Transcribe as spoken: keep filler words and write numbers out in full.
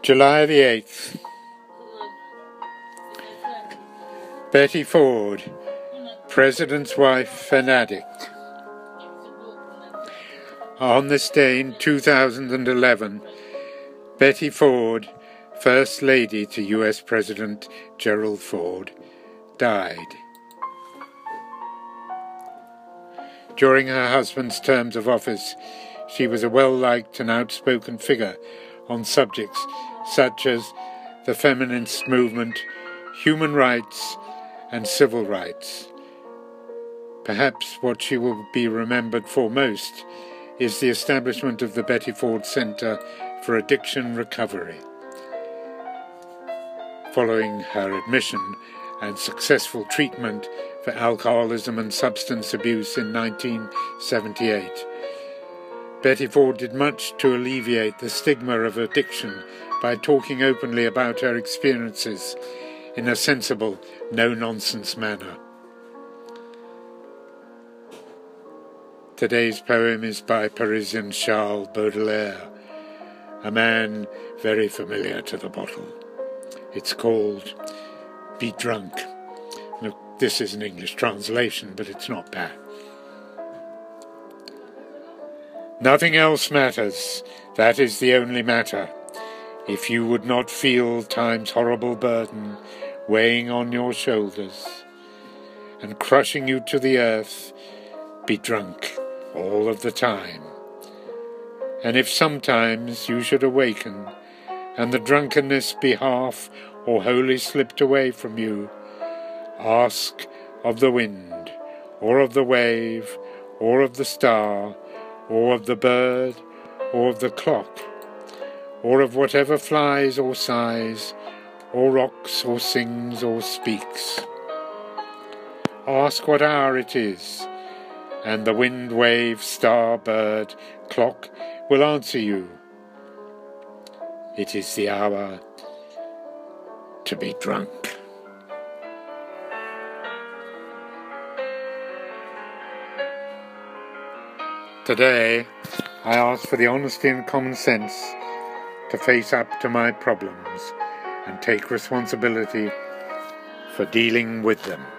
July the eighth. Betty Ford, President's wife and addict. On this day in two thousand eleven, Betty Ford, First Lady to U S President Gerald Ford, died. During her husband's terms of office, she was a well-liked and outspoken figure on subjects such as the feminist movement, human rights, and civil rights. Perhaps what she will be remembered for most is the establishment of the Betty Ford Center for Addiction Recovery. Following her admission and successful treatment for alcoholism and substance abuse in nineteen seventy-eight, Betty Ford did much to alleviate the stigma of addiction by talking openly about her experiences in a sensible, no-nonsense manner. Today's poem is by Parisian Charles Baudelaire, a man very familiar to the bottle. It's called Be Drunk. Look, this is an English translation, but it's not bad. Nothing else matters, that is the only matter. If you would not feel time's horrible burden weighing on your shoulders and crushing you to the earth, be drunk all of the time. And if sometimes you should awaken and the drunkenness be half or wholly slipped away from you, ask of the wind, or of the wave, or of the star, or of the bird, or of the clock, or of whatever flies or sighs, or rocks or sings or speaks. Ask what hour it is, and the wind, wave, star, bird, clock will answer you. It is the hour to be drunk. Today, I ask for the honesty and common sense to face up to my problems and take responsibility for dealing with them.